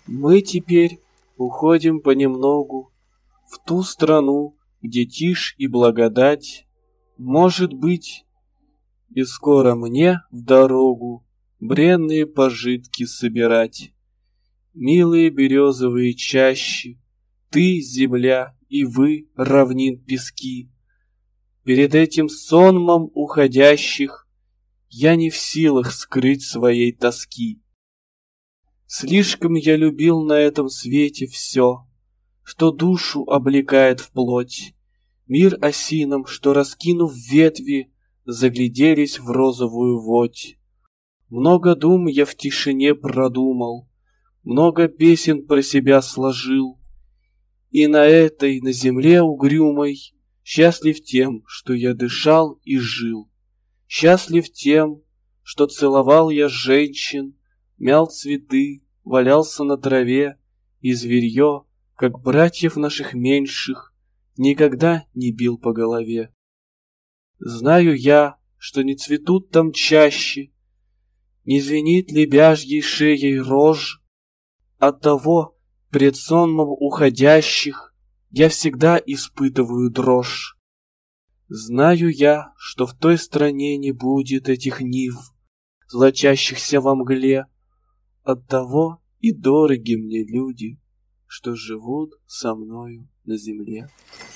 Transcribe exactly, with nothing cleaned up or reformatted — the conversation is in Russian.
Мы теперь уходим понемногу в ту страну, где тишь и благодать. Может быть, и скоро мне в дорогу бренные пожитки собирать. Милые березовые чащи, ты, земля, и вы, равнин пески. Перед этим сонмом уходящих я не в силах скрыть своей тоски. Слишком я любил на этом свете все, что душу облекает в плоть. Мир осинам, что, раскинув ветви, загляделись в розовую водь. Много дум я в тишине продумал, много песен про себя сложил, и на этой, на земле угрюмой, счастлив тем, что я дышал и жил. Счастлив тем, что целовал я женщин, мял цветы, валялся на траве, и зверье, как братьев наших меньших, никогда не бил по голове. Знаю я, что не цветут там чаще, не звенит лебяжьей шеей рожь. Оттого пред сонмом уходящих я всегда испытываю дрожь. Знаю я, что в той стране не будет этих нив, злачащихся во мгле. Оттого и дороги мне люди, что живут со мною на земле.